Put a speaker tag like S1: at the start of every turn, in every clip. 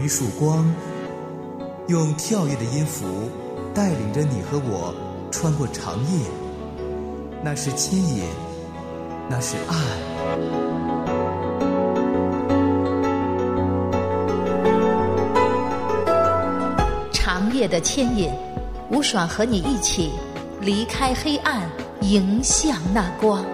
S1: 一束光，用跳跃的音符带领着你和我穿过长夜。那是牵引，那是爱。
S2: 长夜的牵引，吴爽和你一起离开黑暗，迎向那光。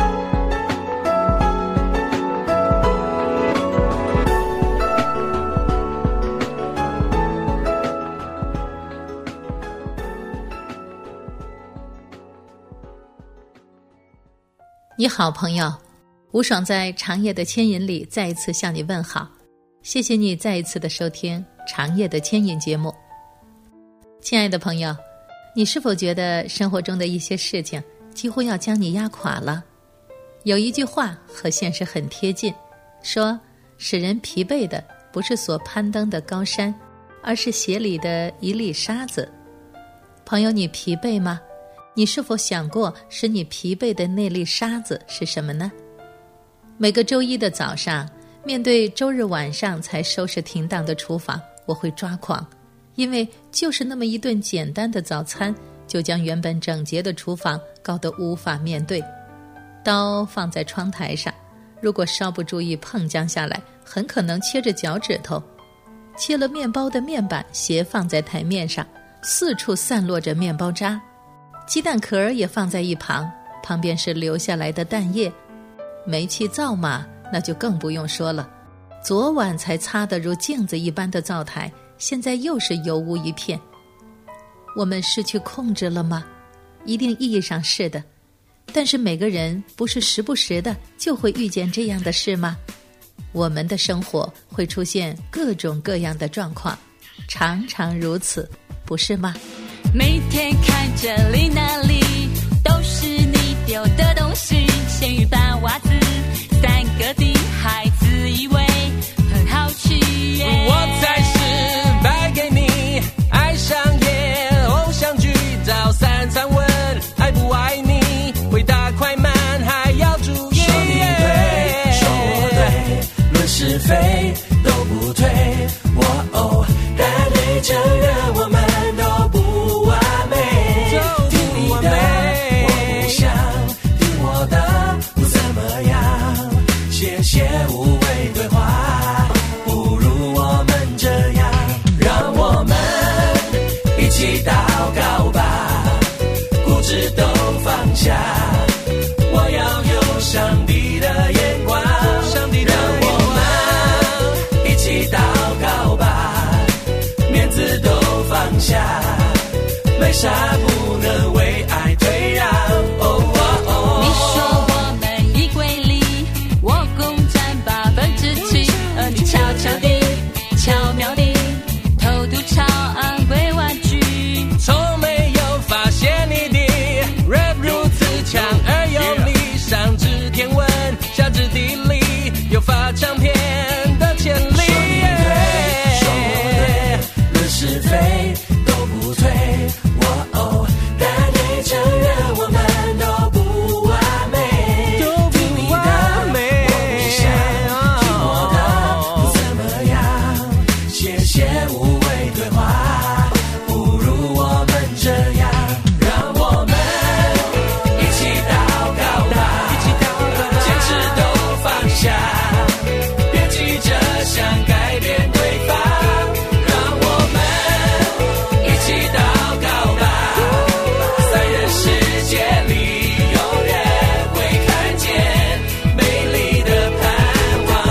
S2: 你好，朋友，吴爽在长夜的牵引里再一次向你问好，谢谢你再一次的收听长夜的牵引节目。亲爱的朋友，你是否觉得生活中的一些事情几乎要将你压垮了？有一句话和现实很贴近，说使人疲惫的不是所攀登的高山，而是鞋里的一粒沙子。朋友，你疲惫吗？你是否想过使你疲惫的那粒沙子是什么呢？每个周一的早上，面对周日晚上才收拾停当的厨房，我会抓狂，因为就是那么一顿简单的早餐，就将原本整洁的厨房搞得无法面对。刀放在窗台上，如果稍不注意碰将下来，很可能切着脚趾头。切了面包的面板斜放在台面上，四处散落着面包渣。鸡蛋壳也放在一旁，旁边是留下来的蛋液。煤气灶嘛，那就更不用说了，昨晚才擦得如镜子一般的灶台，现在又是油污一片。我们失去控制了吗？一定意义上是的，但是每个人不是时不时的就会遇见这样的事吗？我们的生活会出现各种各样的状况，常常如此，不是吗？
S3: 每天看这里那里都是你丢的东西，咸鱼拌袜子三个地，孩子以为很好吃耶。
S4: 我才是败给你，爱上夜偶像剧，早三餐问爱不爱你，回答快慢还要注意。说你对，说我对，论是非都不对。我但得承认我们都不完美，听你的我不想听我的不怎么样，谢谢无谓对话，不如我们这样，让我们一起祷告吧，固执都放下，我要有上帝的眼光，让我们一起祷告吧，面子都放下，没啥不能为爱退让。
S3: 你说我们衣柜里我共占7%，而你悄悄地巧妙地偷渡超昂贵玩具，
S4: 从没有发现你的 rap 如此强而有力，上知天文下知地理，有发唱片的潜力。说我对，论是非都不对。但得承认我们都不完美，听你的我不想听我的不怎么样，谢谢无谓对话，不如我们这样，让我们一起祷告吧，坚持都放下，别急着想改变对方，让我们一起祷告吧，在人世界里永远会看见美丽的盼望，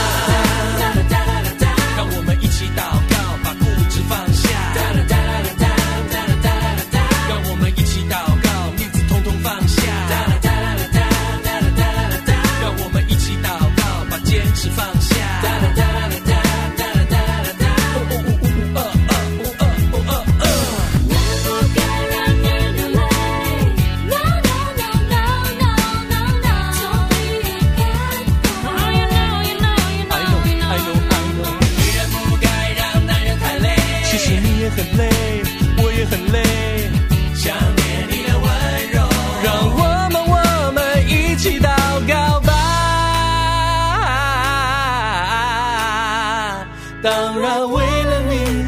S4: 让我们一起祷告，把固执放下，让我们一起祷告，面子统统放下，让我们一起祷告，把坚持放下。很累，我也很累，想念你的温柔，让我们一起祷告吧，当然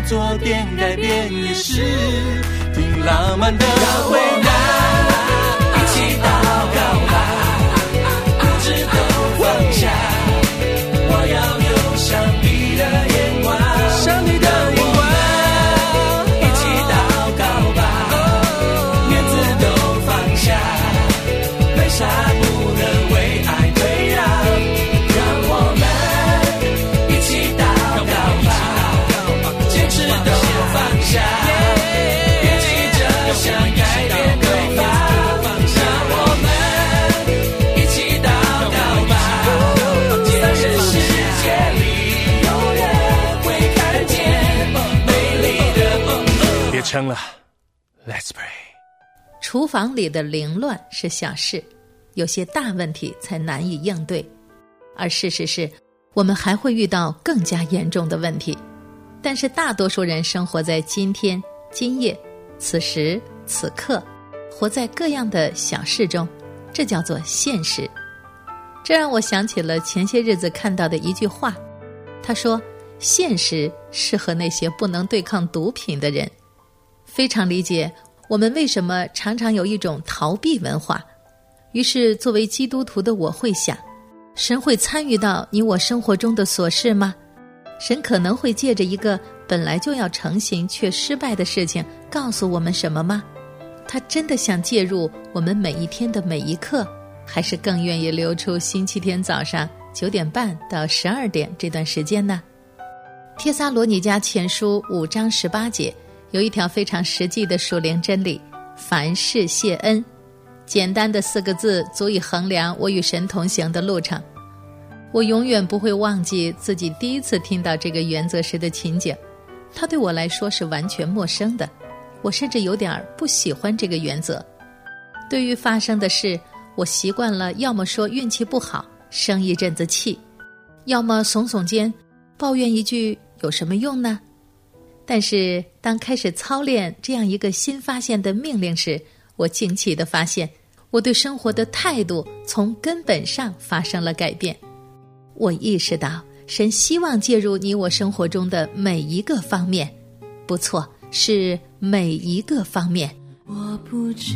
S4: 做点改变，也是挺浪漫的回答。一起祷告吧，不知都放下，我要有上帝的眼光，上帝的眼光。一起祷告吧，面子都放下，没啥不能为爱退让，让我们一起祷告吧，坚持都放下，别急着想改变对方，让我们一起祷告吧，在这世界里永远会看见美丽的。别撑了 ，Let's pray。
S2: 厨房里的凌乱是小事，有些大问题才难以应对，而事实是我们还会遇到更加严重的问题。但是大多数人生活在今天、今夜、此时、此刻，活在各样的小事中，这叫做现实。这让我想起了前些日子看到的一句话，他说现实适合那些不能对抗毒品的人。非常理解我们为什么常常有一种逃避文化。于是作为基督徒的我会想，神会参与到你我生活中的琐事吗？神可能会借着一个本来就要成行却失败的事情告诉我们什么吗？他真的想介入我们每一天的每一刻，还是更愿意留出星期天早上9点半到12点这段时间呢？帖撒罗尼迦前书5章18节有一条非常实际的属灵真理，凡事谢恩。简单的4个字足以衡量我与神同行的路程。我永远不会忘记自己第一次听到这个原则时的情景，它对我来说是完全陌生的，我甚至有点不喜欢这个原则。对于发生的事，我习惯了要么说运气不好，生一阵子气，要么耸耸肩，抱怨一句有什么用呢？但是当开始操练这样一个新发现的命令时，我惊奇地发现，我对生活的态度从根本上发生了改变。我意识到，神希望介入你我生活中的每一个方面，不错，是每一个方面。
S3: 我不知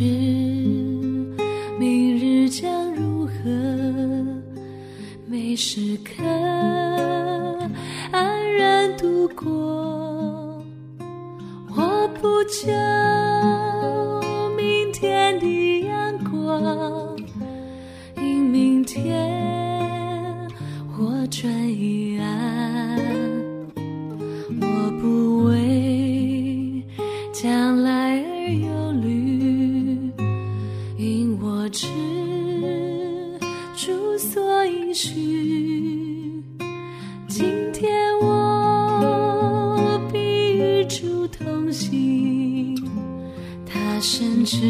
S3: 明日将如何，每时刻安然度过。我不求明天的阳光，因明天我转一安。我不为将来而忧虑，因我知主所应许。今天我必与主同行，他深知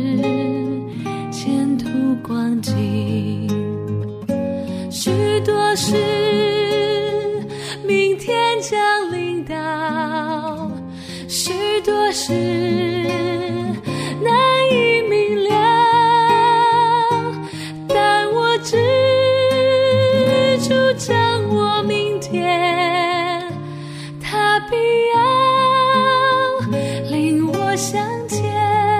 S3: 前途光景。许多事明天将临到，许多事难以明了，但我知主掌握明天，他必要领我向前。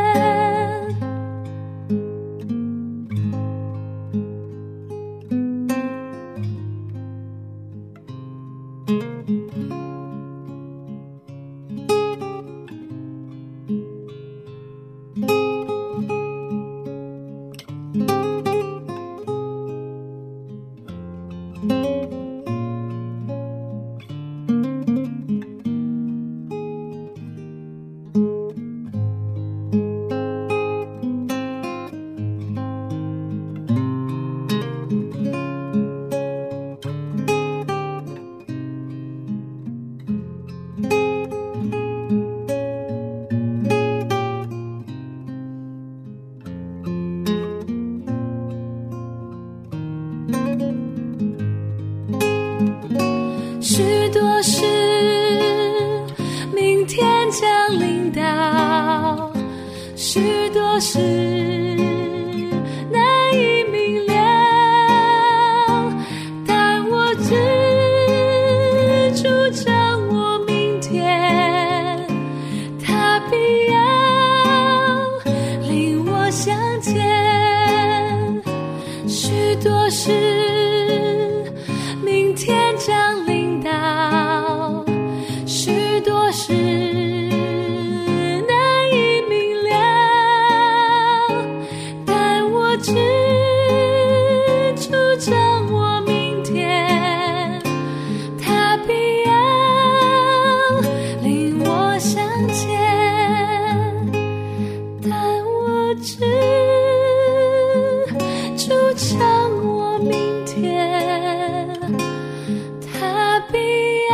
S3: 许多事明天将临到，许多事难以明了，但我知主掌握明天， 多事，明天将临到，许多事难以明了，但我只主张我明天，他必要领我向前，但我只主张我明天，他必要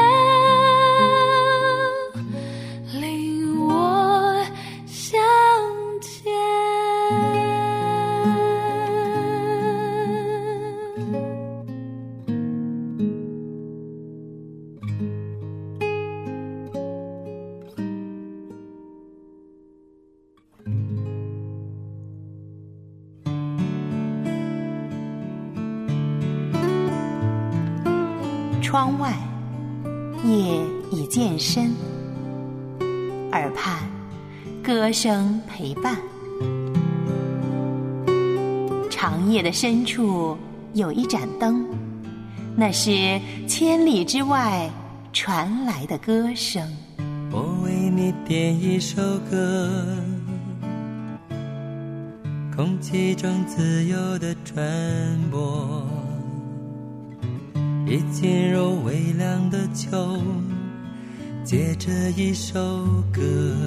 S3: 领我向前。
S5: 窗外夜已渐深，耳畔歌声陪伴。长夜的深处有一盏灯，那是千里之外传来的歌声。
S6: 我为你点一首歌，空气中自由的传播，一进入微凉的秋，借着一首歌，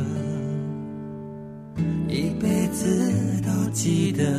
S6: 一辈子都记得。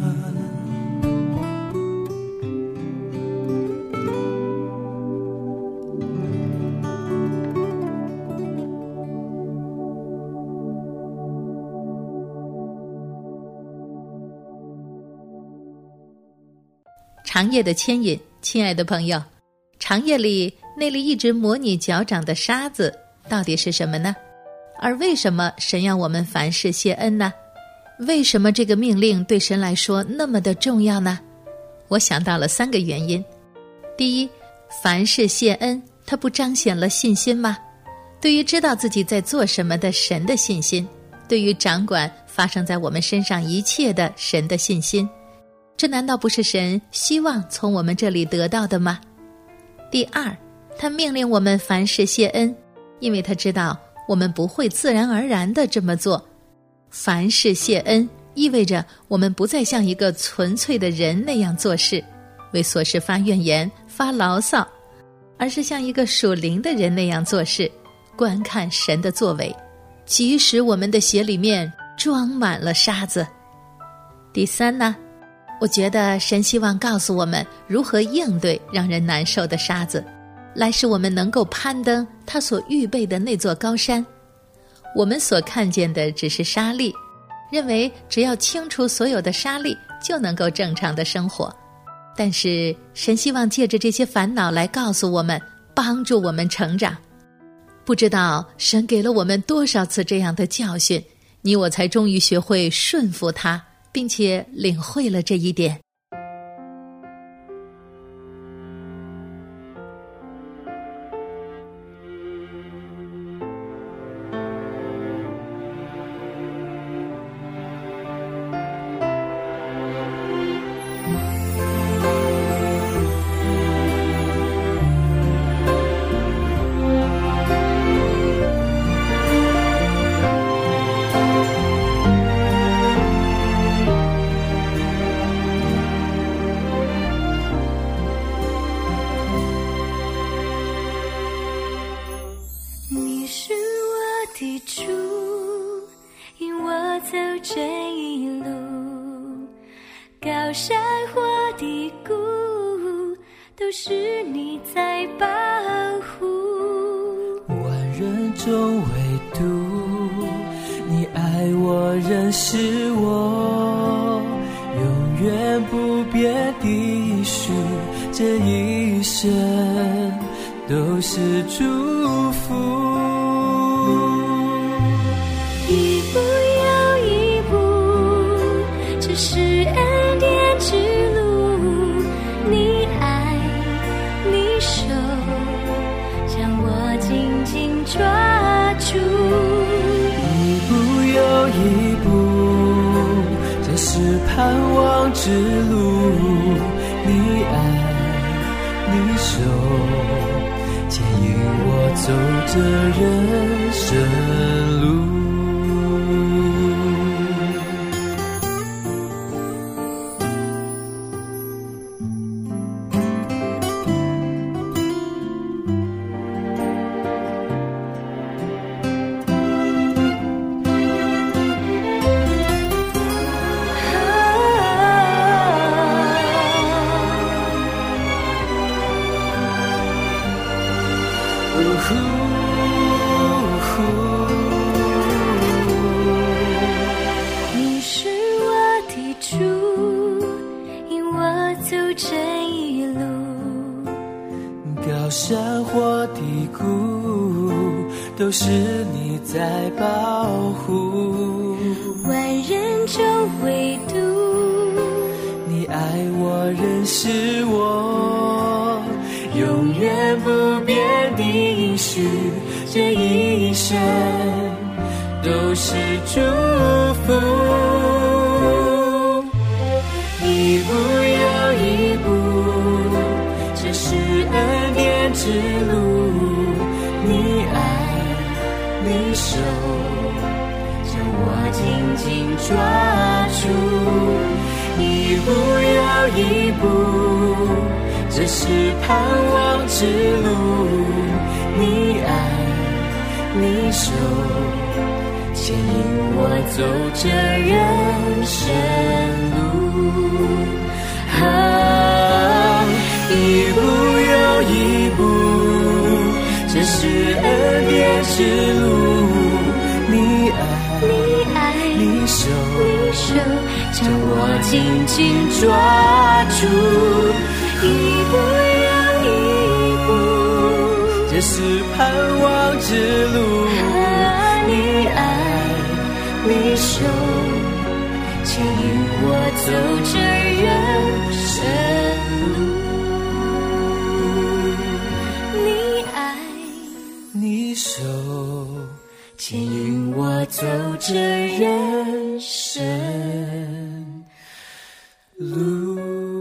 S2: 长夜的牵引，亲爱的朋友，长夜里那粒一直磨你脚掌的沙子到底是什么呢？而为什么神要我们凡事谢恩呢？为什么这个命令对神来说那么的重要呢？我想到了3个原因。第一，凡事谢恩，它不彰显了信心吗？对于知道自己在做什么的神的信心，对于掌管发生在我们身上一切的神的信心，这难道不是神希望从我们这里得到的吗？第二，他命令我们凡事谢恩，因为他知道我们不会自然而然地这么做。凡事谢恩意味着我们不再像一个纯粹的人那样做事，为琐事发怨言发牢骚，而是像一个属灵的人那样做事，观看神的作为，即使我们的鞋里面装满了沙子。第三呢，我觉得神希望告诉我们如何应对让人难受的沙子，来使我们能够攀登他所预备的那座高山。我们所看见的只是沙粒，认为只要清除所有的沙粒就能够正常的生活。但是神希望借着这些烦恼来告诉我们，帮助我们成长。不知道神给了我们多少次这样的教训，你我才终于学会顺服他，并且领会了这一点。
S3: 高山或低谷，都是你在保护。
S6: 万人中唯独你爱我，认识我，永远不变的许，这一生都是祝福。
S3: 一步又一步，这是恩典之路，你爱你手将我紧紧抓住。
S6: 一步又一步，这是盼望之路， 你手牵引我走这人生路。
S7: 你是我的主，引我走这一路。
S6: 高山或低谷，都是你在保护。
S7: 万人中唯独
S6: 你爱我，认识我，永远不变的应许，这一生都是祝福。一步又一步，这是恩典之路。你爱，你手，将我紧紧抓住。一步又一步，这是盼望之路。你爱，你手，牵引我走这人生路。一步又一步，这是恩典之路。你爱，你手，将我紧紧抓住。一步又一步，这是盼望之路。你爱，你手，牵引我走这人生路。
S7: 你爱，
S6: 你手，牵引我走这人生路。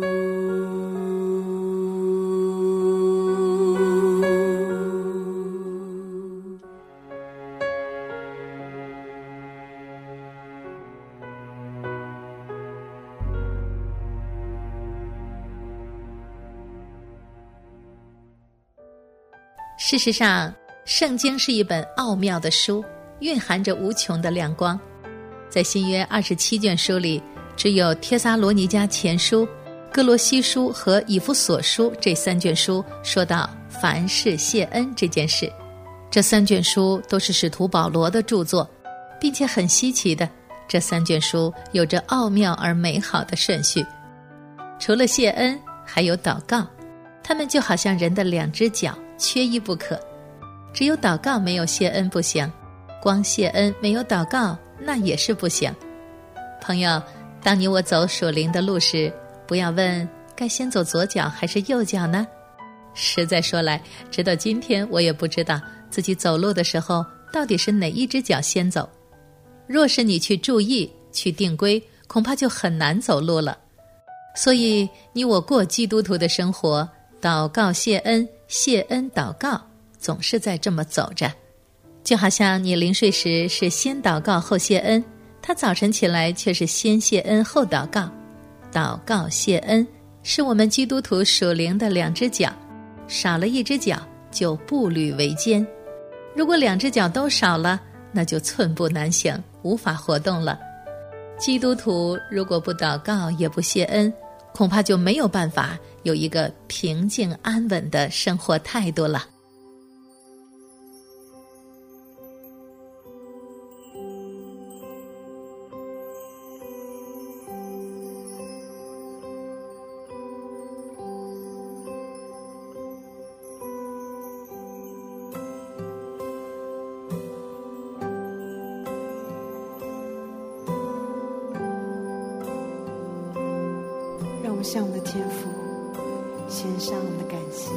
S2: 事实上，圣经是一本奥妙的书，蕴含着无穷的亮光。在新约27卷书里，只有帖撒罗尼迦前书、哥罗西书和以弗所书这3卷书说到凡事谢恩这件事。这3卷书都是使徒保罗的著作，并且很稀奇的，这3卷书有着奥妙而美好的顺序。除了谢恩，还有祷告，它们就好像人的2只脚，缺一不可。只有祷告没有谢恩不行，光谢恩没有祷告那也是不行。朋友，当你我走属灵的路时，不要问该先走左脚还是右脚呢？实在说来，直到今天我也不知道自己走路的时候到底是哪一只脚先走。若是你去注意去定规，恐怕就很难走路了。所以你我过基督徒的生活，祷告谢恩，谢恩祷告，总是在这么走着。就好像你临睡时是先祷告后谢恩，他早晨起来却是先谢恩后祷告。祷告谢恩是我们基督徒属灵的2只脚，少了一只脚就步履维艰。如果2只脚都少了，那就寸步难行，无法活动了。基督徒如果不祷告也不谢恩，恐怕就没有办法有一个平静安稳的生活态度了。
S8: 让我向我们的天父献上我们的感谢。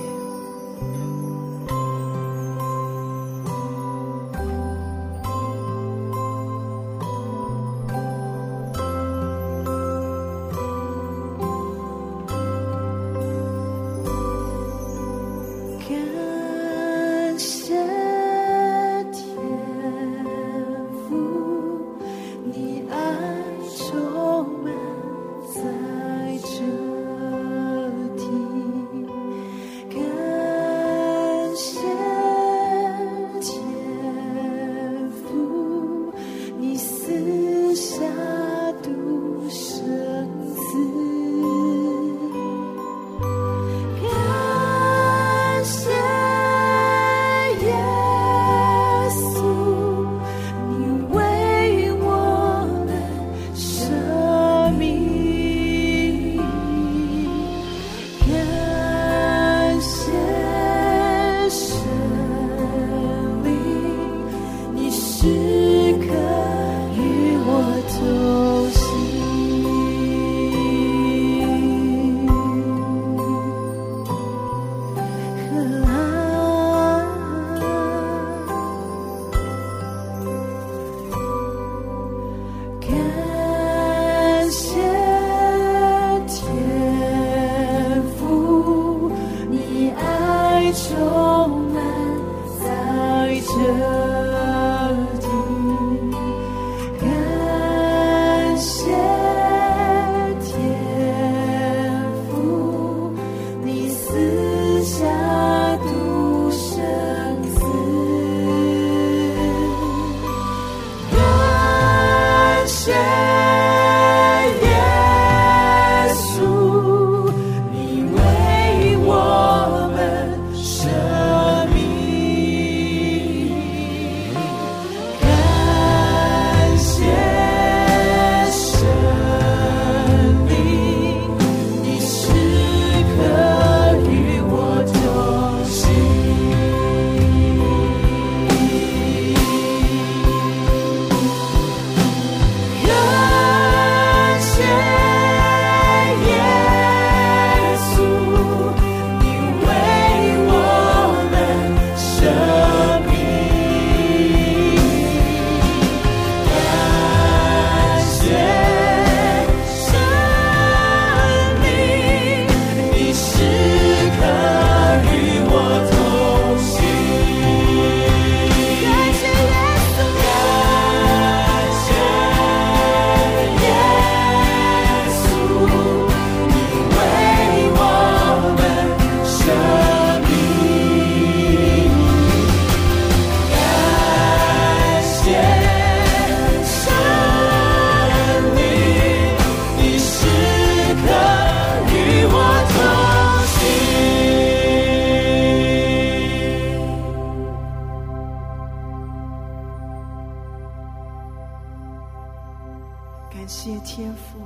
S8: 天赋。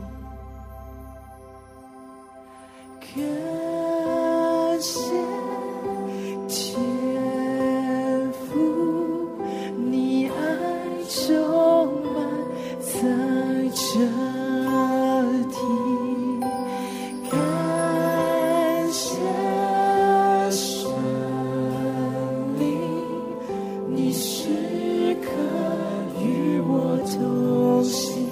S8: 感谢天父，你爱充满在这地，感谢神灵，你时刻与我同行。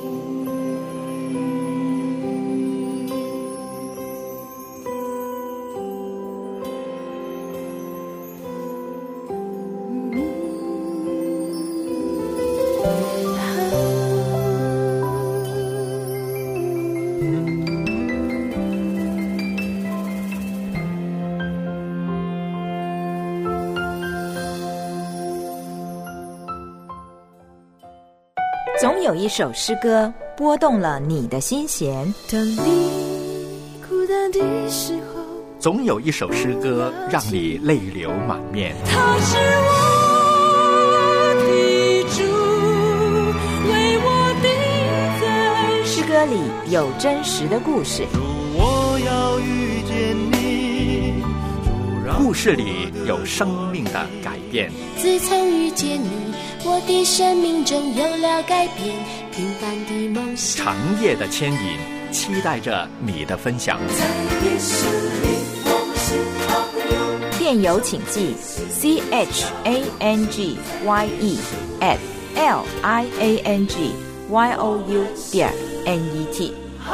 S9: 总有一首诗歌拨动了你的心弦，
S7: 当你孤单的时候，
S10: 总有一首诗歌让你泪流满面。
S7: 他是我的主，为我定在
S9: 诗歌里有真实的故事，
S6: 我要遇见你，
S10: 故事里有生命的改变。
S7: 自从遇见你，我的生命中有了改变，平凡的梦想，
S10: 长夜的牵引，期待着你的分享。
S9: 电邮请寄 changyang@liangyou.net。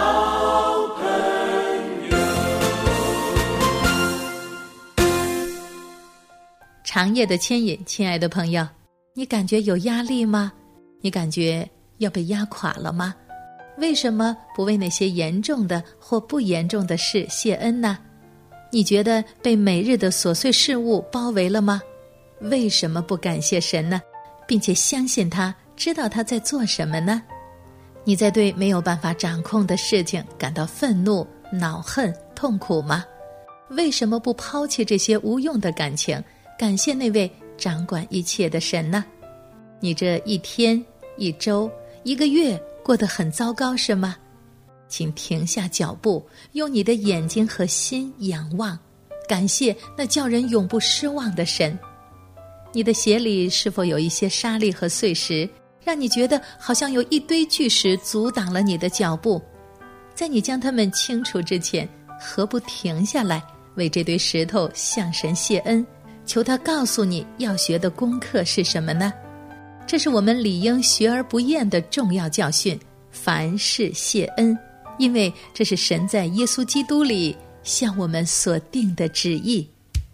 S2: 长夜的牵引，亲爱的朋友，你感觉有压力吗？你感觉要被压垮了吗？为什么不为那些严重的或不严重的事谢恩呢？你觉得被每日的琐碎事物包围了吗？为什么不感谢神呢？并且相信他，知道他在做什么呢？你在对没有办法掌控的事情感到愤怒、恼恨、痛苦吗？为什么不抛弃这些无用的感情，感谢那位掌管一切的神呢？你这一天、一周、一个月过得很糟糕是吗？请停下脚步，用你的眼睛和心仰望，感谢那叫人永不失望的神。你的鞋里是否有一些沙粒和碎石，让你觉得好像有一堆巨石阻挡了你的脚步？在你将它们清除之前，何不停下来，为这堆石头向神谢恩，求他告诉你要学的功课是什么呢？这是我们理应学而不厌的重要教训，凡事谢恩，因为这是神在耶稣基督里向我们所定的旨意。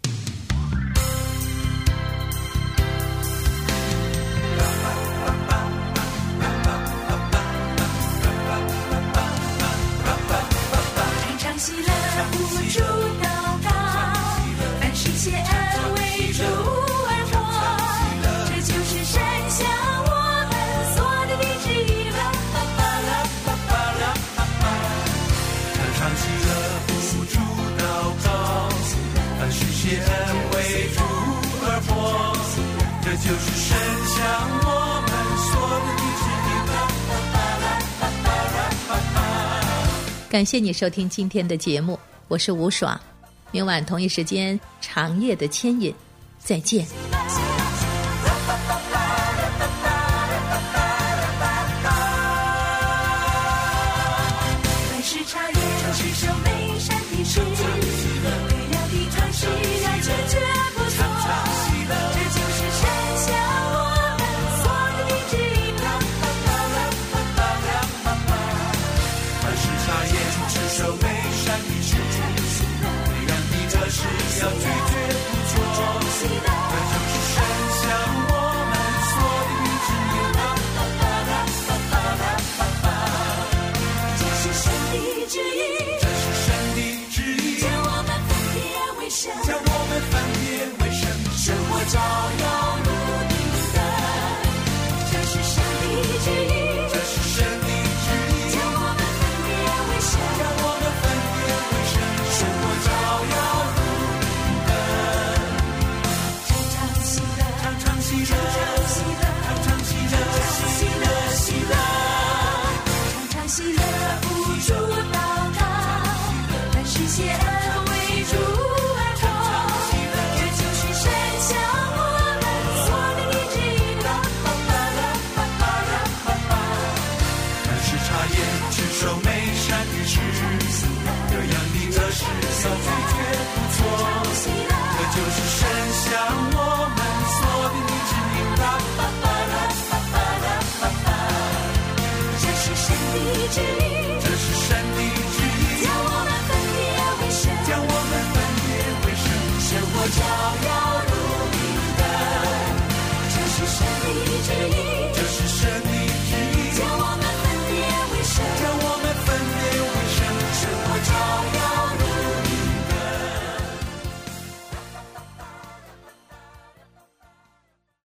S7: 常喜乐不住祷告，凡事谢恩为主而活，这就是神向我们所定的旨意了。
S6: 常喜乐不住祷告，凡事谢恩为主而活，这就是神向我们所定的旨意了。
S2: 感谢你收听今天的节目，我是吴爽。明晚同一时间，长夜的牵引，再见。
S7: 凡事查验，持守美善的事，对了的传是要拒绝不错，这就是神向我们所定的旨意了。
S6: 凡事查验，持守美善的事，对人的这事要拒绝不错，这就是神向我们所定的旨意了。
S7: 这是神的旨意，
S6: 这是神的旨意。
S7: 只